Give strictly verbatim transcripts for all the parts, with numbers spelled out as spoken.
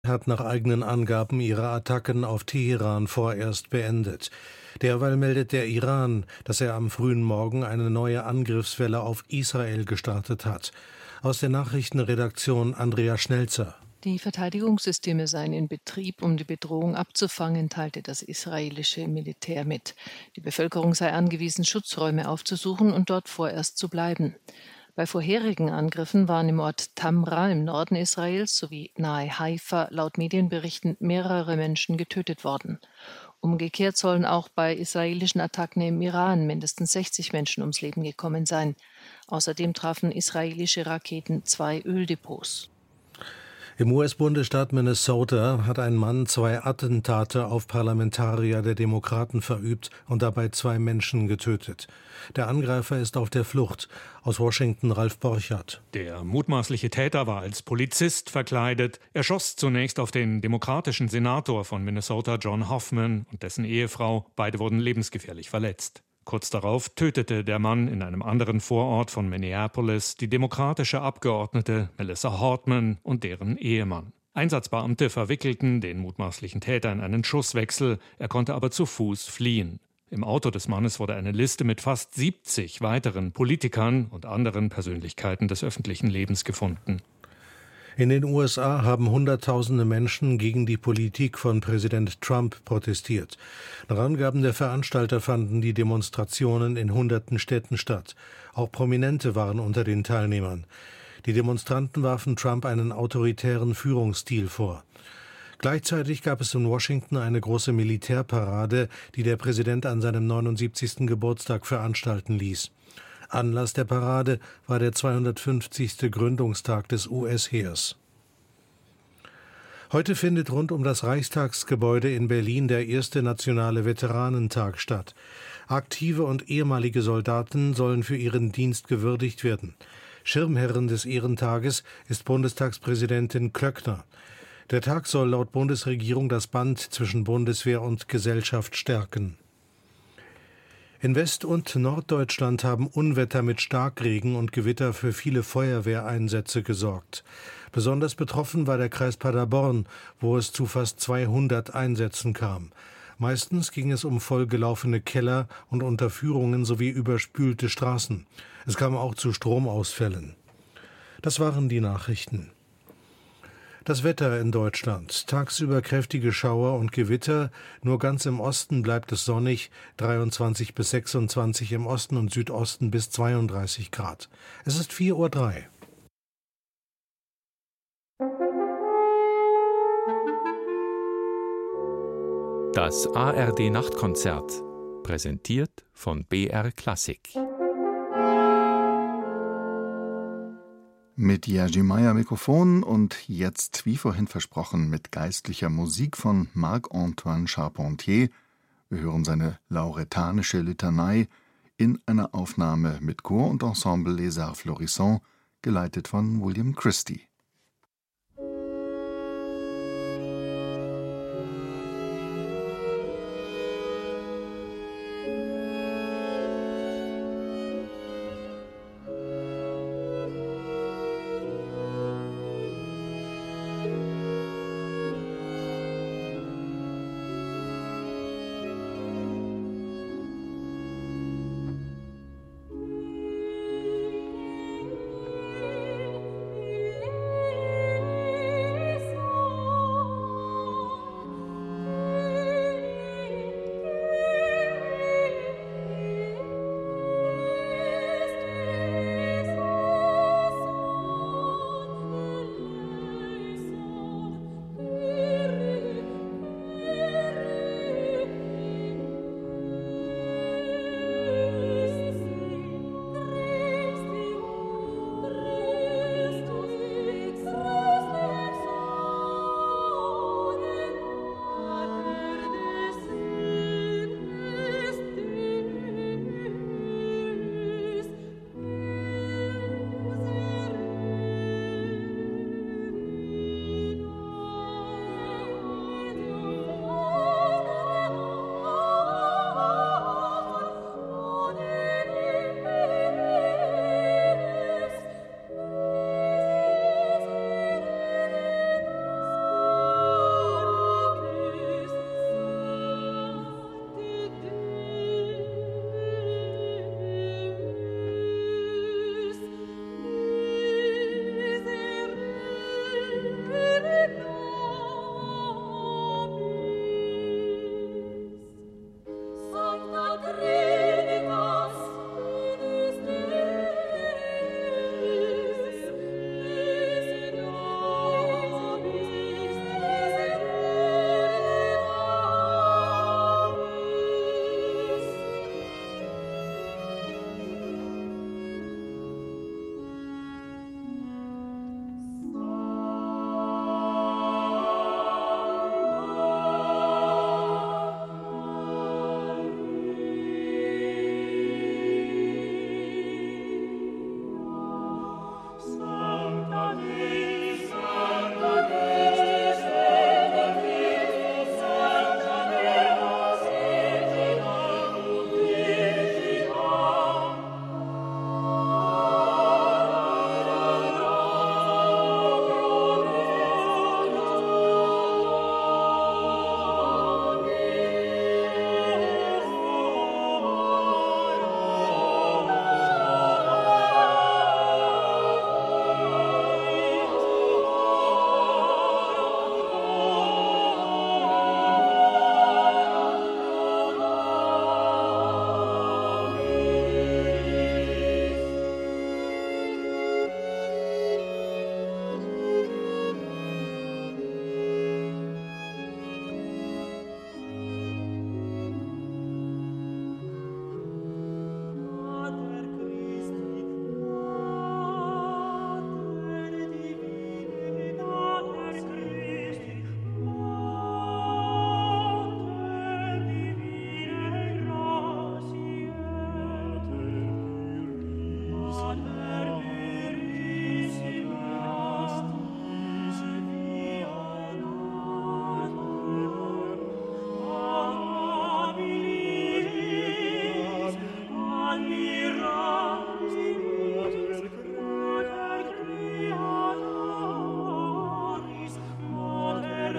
hat nach eigenen Angaben ihre Attacken auf Teheran vorerst beendet. Derweil meldet der Iran, dass er am frühen Morgen eine neue Angriffswelle auf Israel gestartet hat. Aus der Nachrichtenredaktion Andrea Schnelzer. Die Verteidigungssysteme seien in Betrieb, um die Bedrohung abzufangen, teilte das israelische Militär mit. Die Bevölkerung sei angewiesen, Schutzräume aufzusuchen und dort vorerst zu bleiben. Bei vorherigen Angriffen waren im Ort Tamra im Norden Israels sowie nahe Haifa laut Medienberichten mehrere Menschen getötet worden. Umgekehrt sollen auch bei israelischen Attacken im Iran mindestens sechzig Menschen ums Leben gekommen sein. Außerdem trafen israelische Raketen zwei Öldepots. Im U S-Bundesstaat Minnesota hat ein Mann zwei Attentate auf Parlamentarier der Demokraten verübt und dabei zwei Menschen getötet. Der Angreifer ist auf der Flucht. Aus Washington Ralf Borchardt. Der mutmaßliche Täter war als Polizist verkleidet. Er schoss zunächst auf den demokratischen Senator von Minnesota, John Hoffman, und dessen Ehefrau. Beide wurden lebensgefährlich verletzt. Kurz darauf tötete der Mann in einem anderen Vorort von Minneapolis die demokratische Abgeordnete Melissa Hortman und deren Ehemann. Einsatzbeamte verwickelten den mutmaßlichen Täter in einen Schusswechsel, er konnte aber zu Fuß fliehen. Im Auto des Mannes wurde eine Liste mit fast siebzig weiteren Politikern und anderen Persönlichkeiten des öffentlichen Lebens gefunden. In den U S A haben Hunderttausende Menschen gegen die Politik von Präsident Trump protestiert. Nach Angaben der Veranstalter fanden die Demonstrationen in hunderten Städten statt. Auch Prominente waren unter den Teilnehmern. Die Demonstranten warfen Trump einen autoritären Führungsstil vor. Gleichzeitig gab es in Washington eine große Militärparade, die der Präsident an seinem neunundsiebzigsten Geburtstag veranstalten ließ. Anlass der Parade war der zweihundertfünfzigste Gründungstag des U S-Heers. Heute findet rund um das Reichstagsgebäude in Berlin der erste nationale Veteranentag statt. Aktive und ehemalige Soldaten sollen für ihren Dienst gewürdigt werden. Schirmherrin des Ehrentages ist Bundestagspräsidentin Klöckner. Der Tag soll laut Bundesregierung das Band zwischen Bundeswehr und Gesellschaft stärken. In West- und Norddeutschland haben Unwetter mit Starkregen und Gewitter für viele Feuerwehreinsätze gesorgt. Besonders betroffen war der Kreis Paderborn, wo es zu fast zweihundert Einsätzen kam. Meistens ging es um vollgelaufene Keller und Unterführungen sowie überspülte Straßen. Es kam auch zu Stromausfällen. Das waren die Nachrichten. Das Wetter in Deutschland. Tagsüber kräftige Schauer und Gewitter. Nur ganz im Osten bleibt es sonnig. dreiundzwanzig bis sechsundzwanzig im Osten und Südosten bis zweiunddreißig Grad. Es ist vier Uhr drei. Das A R D-Nachtkonzert. Präsentiert von B R Klassik. Mit Jerzy Meyer Mikrofon und jetzt, wie vorhin versprochen, mit geistlicher Musik von Marc-Antoine Charpentier. Wir hören seine lauretanische Litanei in einer Aufnahme mit Chor und Ensemble Les Arts Florissants, geleitet von William Christie.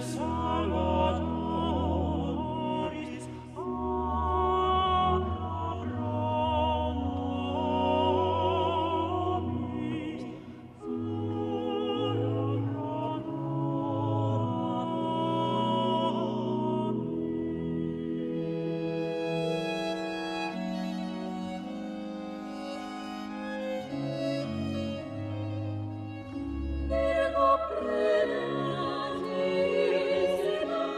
Prima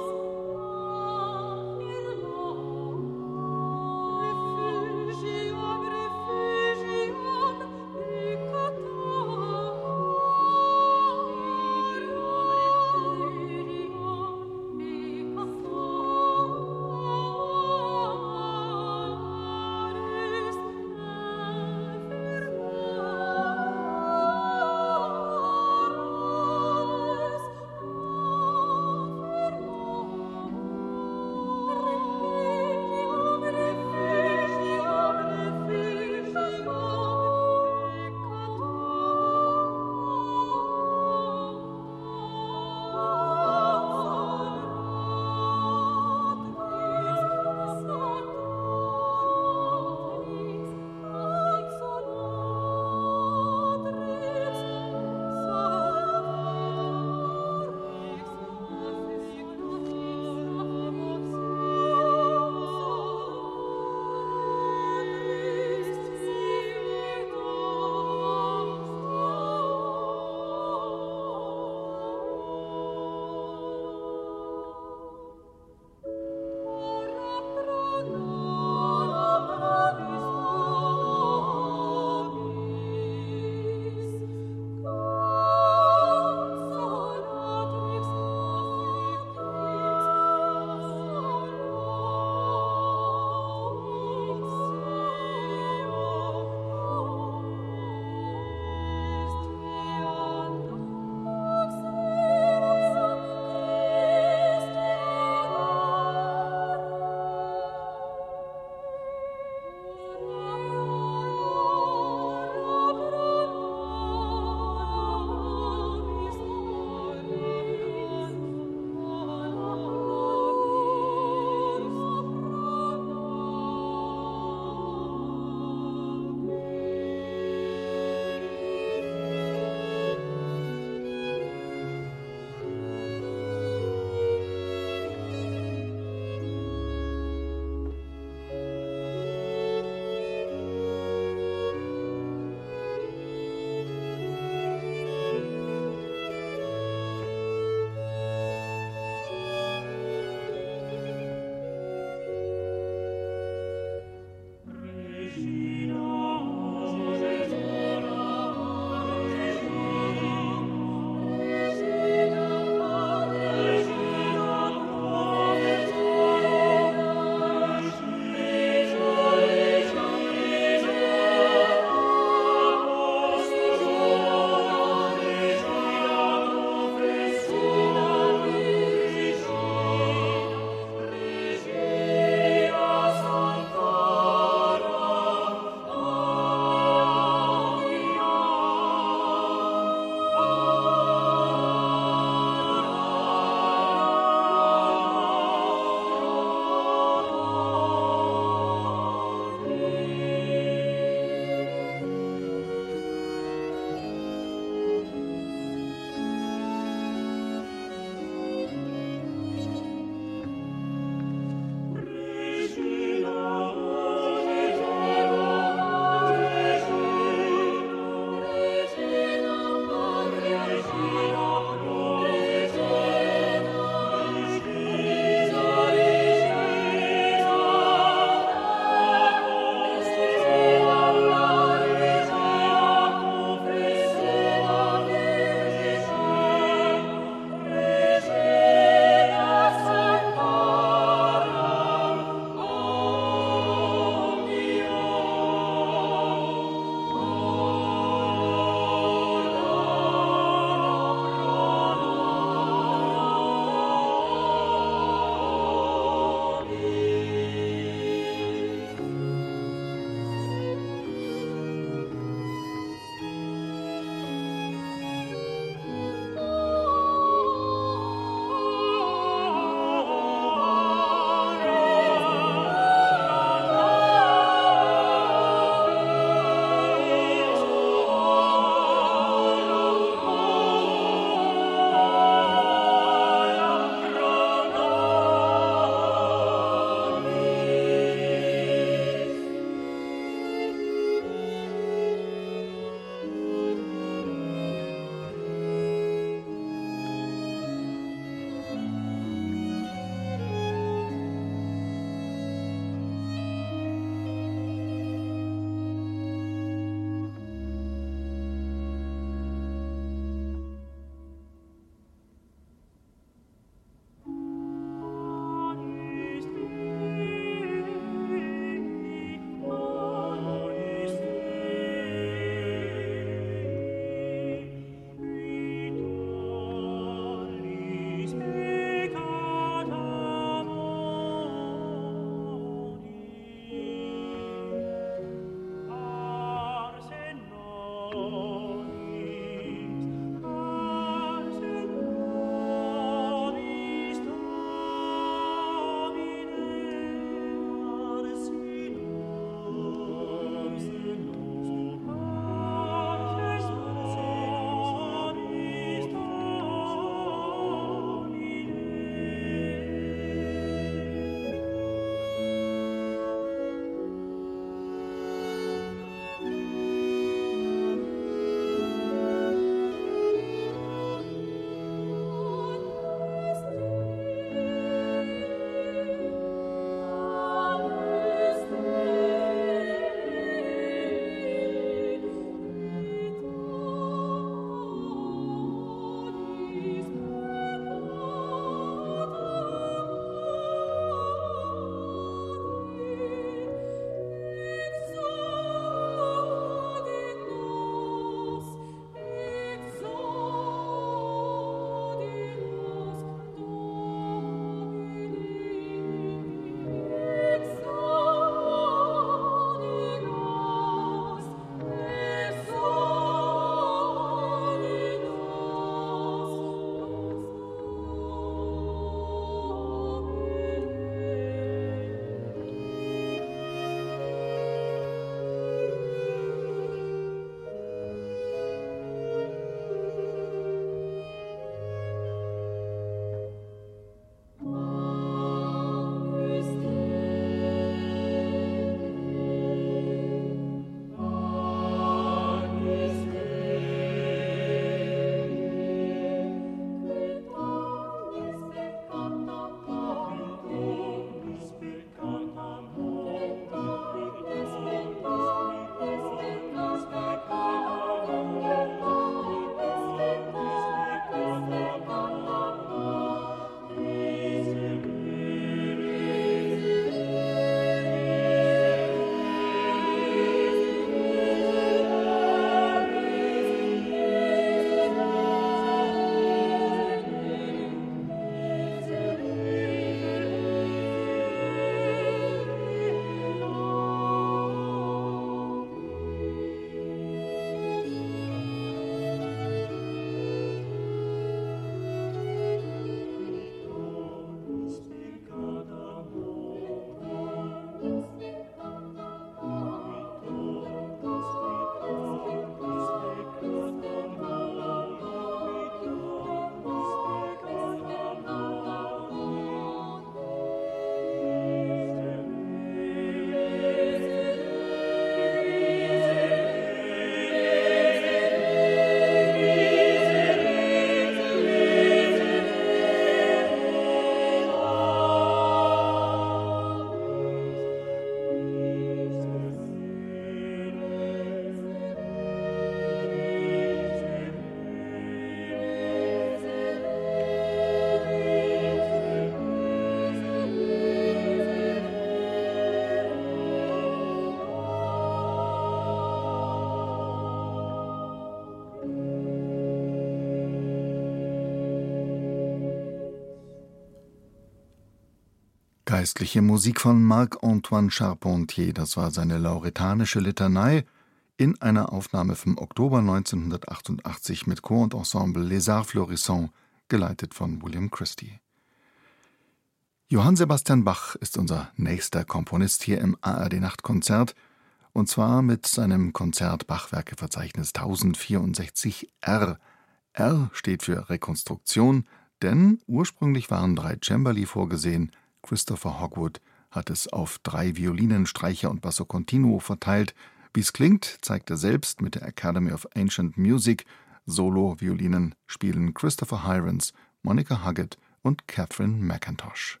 Geistliche Musik von Marc-Antoine Charpentier, das war seine lauretanische Litanei in einer Aufnahme vom Oktober neunzehnhundertachtundachtzig mit Chor und Ensemble Les Arts Florissants, geleitet von William Christie. Johann Sebastian Bach ist unser nächster Komponist hier im A R D-Nachtkonzert, und zwar mit seinem Konzert Bachwerkeverzeichnis tausendvierundsechzig R. R steht für Rekonstruktion, denn ursprünglich waren drei Cembali vorgesehen. Christopher Hogwood hat es auf drei Violinen, Streicher und Basso Continuo verteilt. Wie es klingt, zeigt er selbst mit der Academy of Ancient Music. Solo-Violinen spielen Christopher Hirons, Monica Huggett und Catherine McIntosh.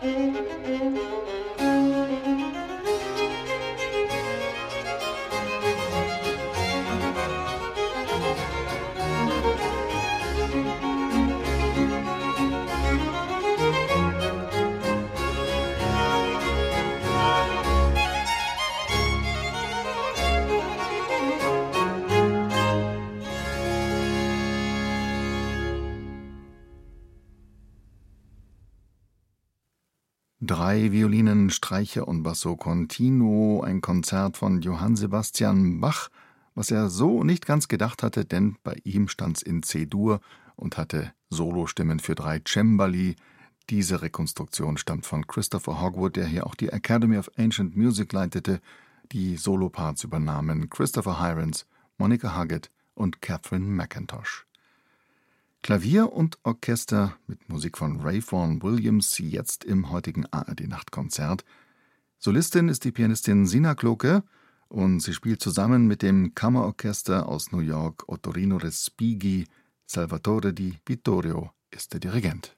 Drei Violinen, Streicher und Basso Continuo, ein Konzert von Johann Sebastian Bach, was er so nicht ganz gedacht hatte, denn bei ihm stand's in C-Dur und hatte Solostimmen für drei Cembali. Diese Rekonstruktion stammt von Christopher Hogwood, der hier auch die Academy of Ancient Music leitete. Die Soloparts übernahmen Christopher Hirons, Monica Huggett und Catherine McIntosh. Klavier und Orchester mit Musik von Ray Vaughan Williams, jetzt im heutigen A R D-Nachtkonzert. Solistin ist die Pianistin Sina Kloke und sie spielt zusammen mit dem Kammerorchester aus New York Ottorino Respighi. Salvatore Di Vittorio ist der Dirigent.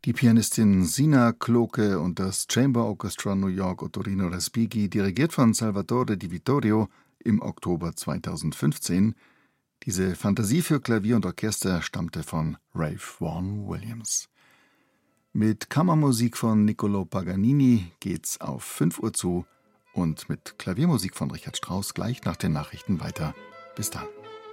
Die Pianistin Sina Kloke und das Chamber Orchestra New York Ottorino Respighi, dirigiert von Salvatore Di Vittorio, im Oktober zweitausendfünfzehn. Diese Fantasie für Klavier und Orchester stammte von Ralph Vaughan Williams. Mit Kammermusik von Niccolò Paganini geht's auf fünf Uhr zu und mit Klaviermusik von Richard Strauss gleich nach den Nachrichten weiter. Bis dann.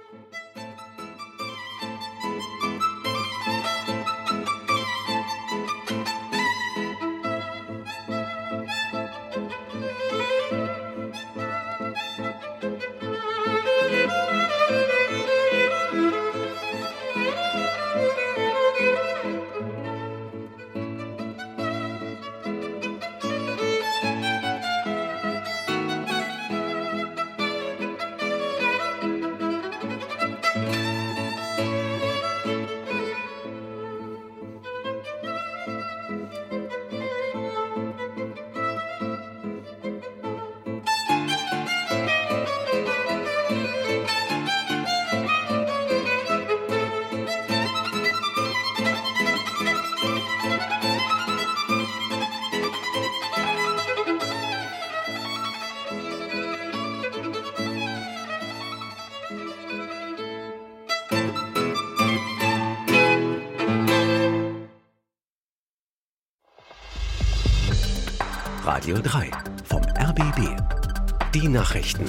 Radio drei vom R B B. Die Nachrichten.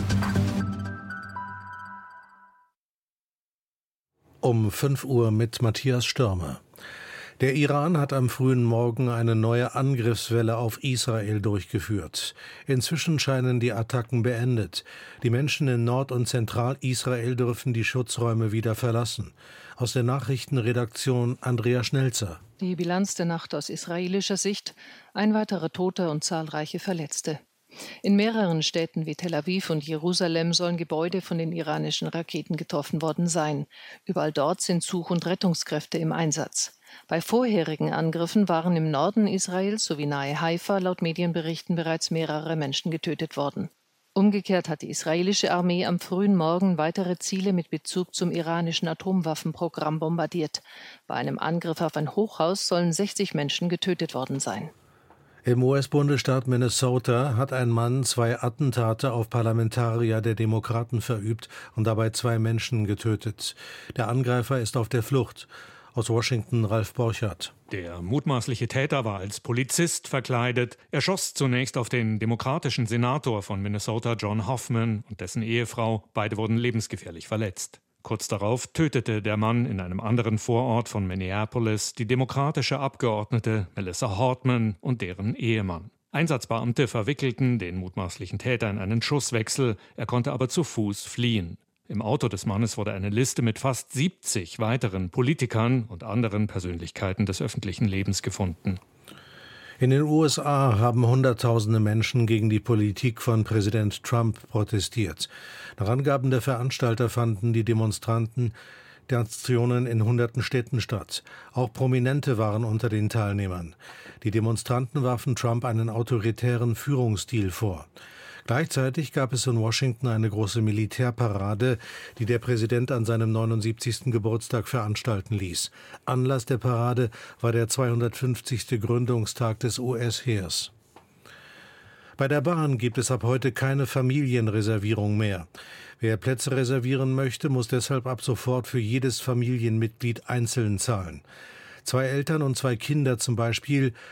Um fünf Uhr mit Matthias Stürmer. Der Iran hat am frühen Morgen eine neue Angriffswelle auf Israel durchgeführt. Inzwischen scheinen die Attacken beendet. Die Menschen in Nord- und Zentralisrael dürfen die Schutzräume wieder verlassen. Aus der Nachrichtenredaktion Andrea Schnelzer. Die Bilanz der Nacht aus israelischer Sicht: ein weiterer Toter und zahlreiche Verletzte. In mehreren Städten wie Tel Aviv und Jerusalem sollen Gebäude von den iranischen Raketen getroffen worden sein. Überall dort sind Such- und Rettungskräfte im Einsatz. Bei vorherigen Angriffen waren im Norden Israels sowie nahe Haifa laut Medienberichten bereits mehrere Menschen getötet worden. Umgekehrt hat die israelische Armee am frühen Morgen weitere Ziele mit Bezug zum iranischen Atomwaffenprogramm bombardiert. Bei einem Angriff auf ein Hochhaus sollen sechzig Menschen getötet worden sein. Im U S-Bundesstaat Minnesota hat ein Mann zwei Attentate auf Parlamentarier der Demokraten verübt und dabei zwei Menschen getötet. Der Angreifer ist auf der Flucht. Aus Washington Ralf Borchardt. Der mutmaßliche Täter war als Polizist verkleidet. Er schoss zunächst auf den demokratischen Senator von Minnesota, John Hoffman, und dessen Ehefrau. Beide wurden lebensgefährlich verletzt. Kurz darauf tötete der Mann in einem anderen Vorort von Minneapolis die demokratische Abgeordnete Melissa Hortman und deren Ehemann. Einsatzbeamte verwickelten den mutmaßlichen Täter in einen Schusswechsel. Er konnte aber zu Fuß fliehen. Im Auto des Mannes wurde eine Liste mit fast siebzig weiteren Politikern und anderen Persönlichkeiten des öffentlichen Lebens gefunden. In den U S A haben Hunderttausende Menschen gegen die Politik von Präsident Trump protestiert. Nach Angaben der Veranstalter fanden die Demonstranten Demonstrationen in hunderten Städten statt. Auch Prominente waren unter den Teilnehmern. Die Demonstranten warfen Trump einen autoritären Führungsstil vor. Gleichzeitig gab es in Washington eine große Militärparade, die der Präsident an seinem neunundsiebzigsten Geburtstag veranstalten ließ. Anlass der Parade war der zweihundertfünfzigste Gründungstag des U S-Heers. Bei der Bahn gibt es ab heute keine Familienreservierung mehr. Wer Plätze reservieren möchte, muss deshalb ab sofort für jedes Familienmitglied einzeln zahlen. Zwei Eltern und zwei Kinder zum Beispiel